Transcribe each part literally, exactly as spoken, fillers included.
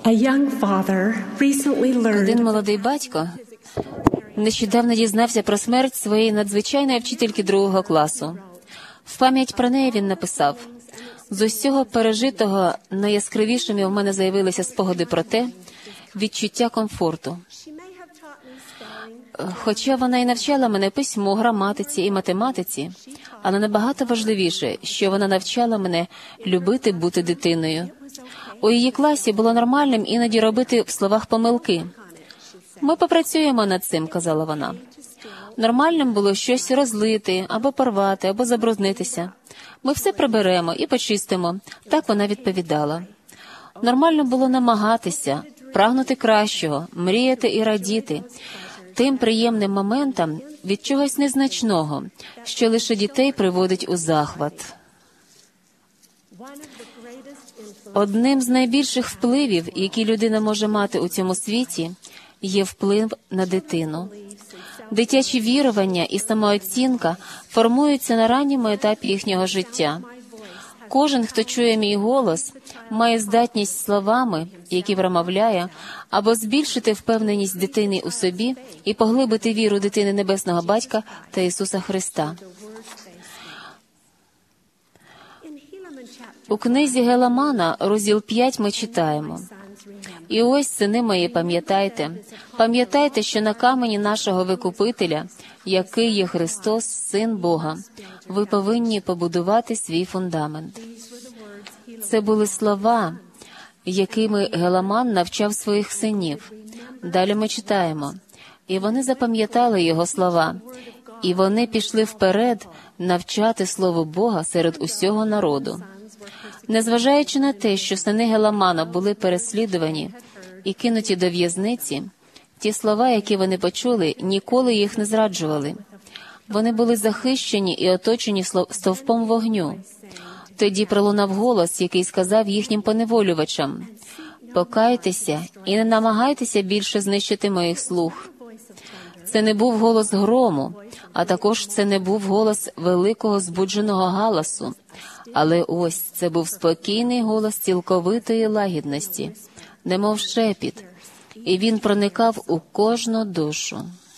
Один молодий батько нещодавно дізнався про смерть своєї надзвичайної вчительки другого класу. В пам'ять про неї він написав: «З усього пережитого найяскравішими в мене з'явилися спогади про те, відчуття комфорту. Хоча вона і навчала мене письму, граматиці і математиці, але набагато важливіше, що вона навчала мене любити бути дитиною. У її класі було нормальним іноді робити в словах помилки. Ми попрацюємо над цим», – казала вона. Нормальним було щось розлити, або порвати, або забруднитися. Ми все приберемо і почистимо. Так вона відповідала. Нормально було намагатися, прагнути кращого, мріяти і радіти тим приємним моментам від чогось незначного, що лише дітей приводить у захват. Одним з найбільших впливів, які людина може мати у цьому світі, є вплив на дитину. Дитячі вірування і самооцінка формуються на ранньому етапі їхнього життя. Кожен, хто чує мій голос, має здатність словами, які промовляє, або збільшити впевненість дитини у собі і поглибити віру дитини Небесного Батька та Ісуса Христа. У книзі Геламана, розділ п'ять, ми читаємо: «І ось, сини мої, пам'ятайте, пам'ятайте, що на камені нашого Викупителя, який є Христос, Син Бога, ви повинні побудувати свій фундамент». Це були слова, якими Геламан навчав своїх синів. Далі ми читаємо: «І вони запам'ятали його слова, і вони пішли вперед навчати Слово Бога серед усього народу». Незважаючи на те, що сини Геламана були переслідувані і кинуті до в'язниці, ті слова, які вони почули, ніколи їх не зраджували. Вони були захищені і оточені стовпом вогню. Тоді пролунав голос, який сказав їхнім поневолювачам: «Покайтеся і не намагайтеся більше знищити моїх слуг». Це не був голос грому, а також це не був голос великого збудженого галасу, але ось це був спокійний голос цілковитої лагідності, немов шепіт, і він проникав у кожну душу.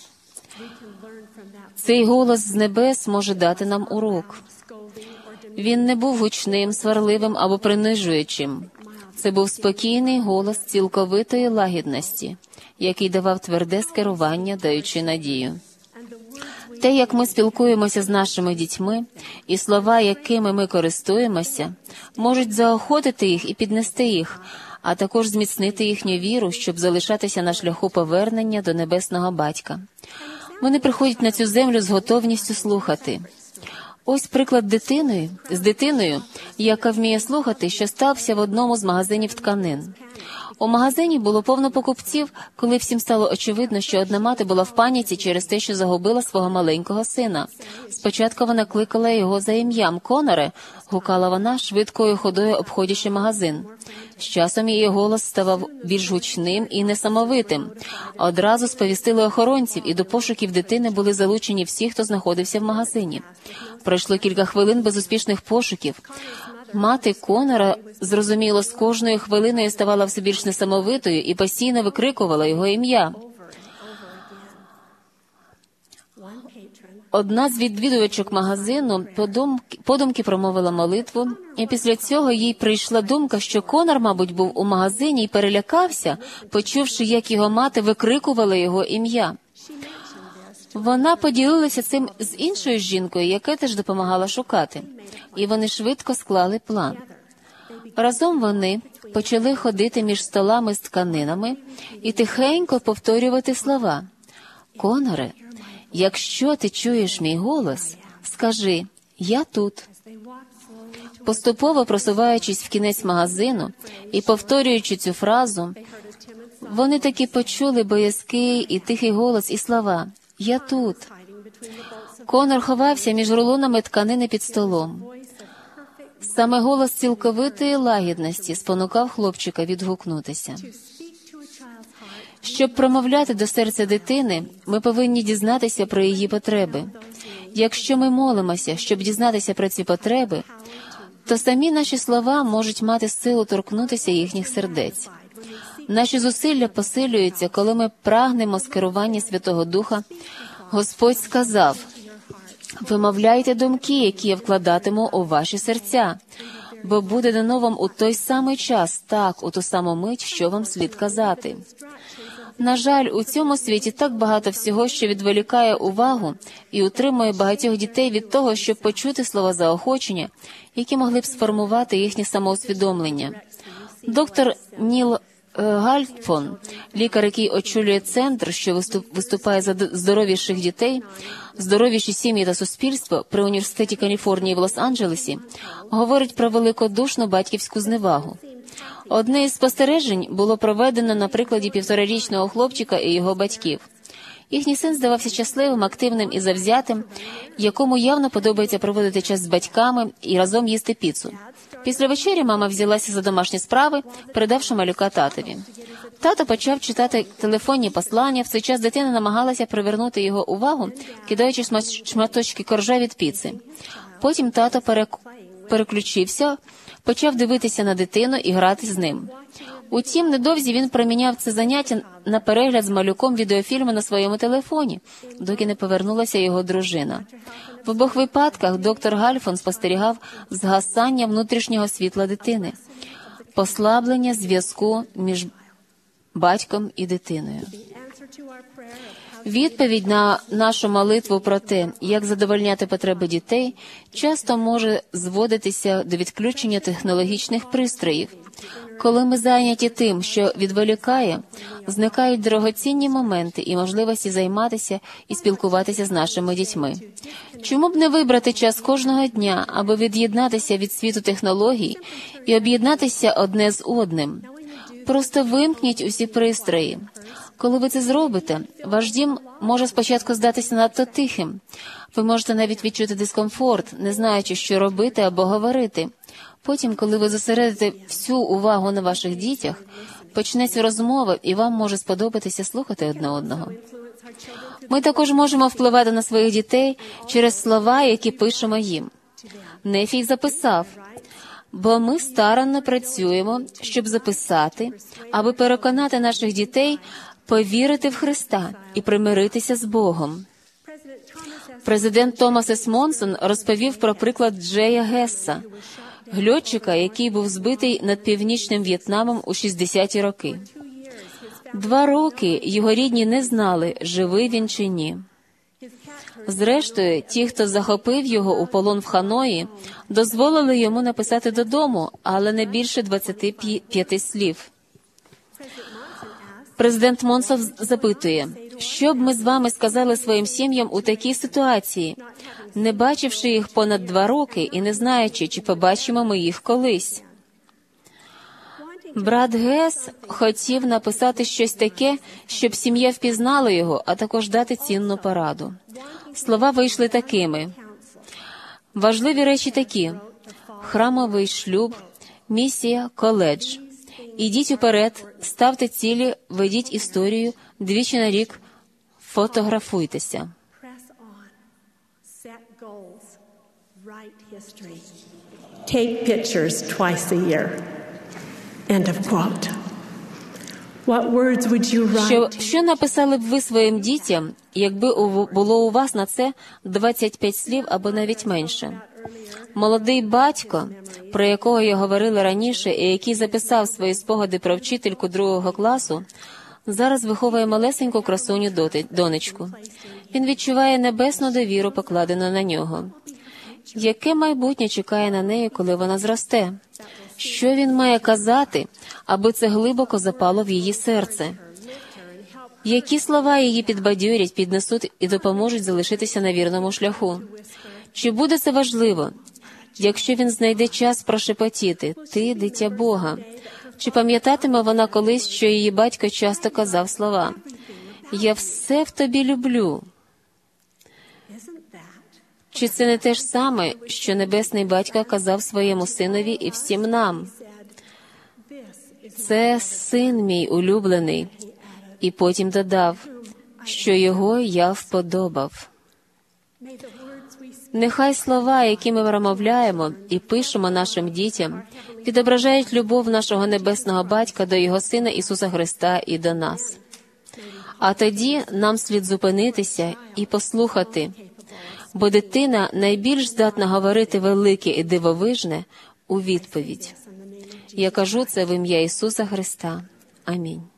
Цей голос з небес може дати нам урок. Він не був гучним, сварливим або принижуючим. Це був спокійний голос цілковитої лагідності, який давав тверде скерування, даючи надію. Те, як ми спілкуємося з нашими дітьми, і слова, якими ми користуємося, можуть заохотити їх і піднести їх, а також зміцнити їхню віру, щоб залишатися на шляху повернення до Небесного Батька. Вони приходять на цю землю з готовністю слухати. Ось приклад дитиною, з дитиною, яка вміє слухати, що стався в одному з магазинів тканин. У магазині було повно покупців, коли всім стало очевидно, що одна мати була в паніці через те, що загубила свого маленького сина. Спочатку вона кликала його за ім'ям. «Коноре!» – гукала вона, швидкою ходою обходячи магазин. З часом її голос ставав більш гучним і несамовитим. Одразу сповістили охоронців, і до пошуків дитини були залучені всі, хто знаходився в магазині. Пройшло кілька хвилин безуспішних пошуків. Мати Конора, зрозуміло, з кожною хвилиною ставала все більш несамовитою і постійно викрикувала його ім'я. Одна з відвідувачок магазину подумки, подумки промовила молитву, і після цього їй прийшла думка, що Конор, мабуть, був у магазині і перелякався, почувши, як його мати викрикувала його ім'я. Вона поділилася цим з іншою жінкою, яка теж допомагала шукати, і вони швидко склали план. Разом вони почали ходити між столами з тканинами і тихенько повторювати слова: «Коноре, якщо ти чуєш мій голос, скажи: я тут». Поступово просуваючись в кінець магазину і повторюючи цю фразу, вони таки почули боязкий і тихий голос і слова: «Я тут». Конор ховався між рулонами тканини під столом. Саме голос цілковитої лагідності спонукав хлопчика відгукнутися. Щоб промовляти до серця дитини, ми повинні дізнатися про її потреби. Якщо ми молимося, щоб дізнатися про ці потреби, то самі наші слова можуть мати силу торкнутися їхніх сердець. Наші зусилля посилюються, коли ми прагнемо скерування Святого Духа. Господь сказав: «Вимовляйте думки, які я вкладатиму у ваші серця, бо буде дано вам у той самий час, так, у ту саму мить, що вам слід казати». На жаль, у цьому світі так багато всього, що відволікає увагу і утримує багатьох дітей від того, щоб почути слова заохочення, які могли б сформувати їхнє самоусвідомлення. Доктор Ніл Гальфон, лікар, який очолює центр, що виступає за здоровіших дітей, здоровіші сім'ї та суспільство при Університеті Каліфорнії в Лос-Анджелесі, говорить про великодушну батьківську зневагу. Одне із спостережень було проведено на прикладі півторарічного хлопчика і його батьків. Їхній син здавався щасливим, активним і завзятим, якому явно подобається проводити час з батьками і разом їсти піцу. Після вечері мама взялася за домашні справи, передавши малюка татові. Тато почав читати телефонні послання, в цей час дитина намагалася привернути його увагу, кидаючи шматочки коржа від піци. Потім тато перек... переключився, почав дивитися на дитину і грати з ним. Утім, недовзі він проміняв це заняття на перегляд з малюком відеофільму на своєму телефоні, доки не повернулася його дружина. В обох випадках доктор Гальфон спостерігав згасання внутрішнього світла дитини, послаблення зв'язку між батьком і дитиною. Відповідь на нашу молитву про те, як задовольняти потреби дітей, часто може зводитися до відключення технологічних пристроїв. Коли ми зайняті тим, що відволікає, зникають дорогоцінні моменти і можливості займатися і спілкуватися з нашими дітьми. Чому б не вибрати час кожного дня, аби від'єднатися від світу технологій і об'єднатися одне з одним? Просто вимкніть усі пристрої. Коли ви це зробите, ваш дім може спочатку здатися надто тихим. Ви можете навіть відчути дискомфорт, не знаючи, що робити або говорити. Потім, коли ви зосередите всю увагу на ваших дітях, почнеться розмова, і вам може сподобатися слухати одне одного. Ми також можемо впливати на своїх дітей через слова, які пишемо їм. Нефій записав: «Бо ми старанно працюємо, щоб записати, аби переконати наших дітей повірити в Христа і примиритися з Богом». Президент Томас С. Монсон розповів про приклад Джея Гесса, льотчика, який був збитий над Північним В'єтнамом у шістдесяті роки. Два роки його рідні не знали, живий він чи ні. Зрештою, ті, хто захопив його у полон в Ханої, дозволили йому написати додому, але не більше двадцяти п'яти слів. Президент Монсон запитує: «Що б ми з вами сказали своїм сім'ям у такій ситуації, не бачивши їх понад два роки і не знаючи, чи побачимо ми їх колись?» Брат Гес хотів написати щось таке, щоб сім'я впізнала його, а також дати цінну пораду. Слова вийшли такими. Важливі речі такі: храмовий шлюб, місія, коледж. Ідіть уперед, ставте цілі, ведіть історію, двічі на рік фотографуйтеся. Take pictures twice a year. End of quote. What words would you write? Що, що написали б ви своїм дітям, якби у, було у вас на це двадцять п'ять слів або навіть менше? Молодий батько, про якого я говорила раніше і який записав свої спогади про вчительку другого класу, зараз виховує малесеньку красуню доти, донечку. Він відчуває небесну довіру, покладену на нього. Яке майбутнє чекає на неї, коли вона зросте? Що він має казати, аби це глибоко запало в її серце? Які слова її підбадьорять, піднесуть і допоможуть залишитися на вірному шляху? Чи буде це важливо, якщо він знайде час прошепотіти «Ти – дитя Бога»? Чи пам'ятатиме вона колись, що її батько часто казав слова «Я все в тобі люблю»? Чи це не те ж саме, що Небесний Батько казав своєму синові і всім нам? «Це син мій улюблений», і потім додав, що його я вподобав. Нехай слова, які ми промовляємо і пишемо нашим дітям, відображають любов нашого Небесного Батька до Його Сина Ісуса Христа і до нас. А тоді нам слід зупинитися і послухати, бо дитина найбільш здатна говорити велике і дивовижне у відповідь. Я кажу це в ім'я Ісуса Христа. Амінь.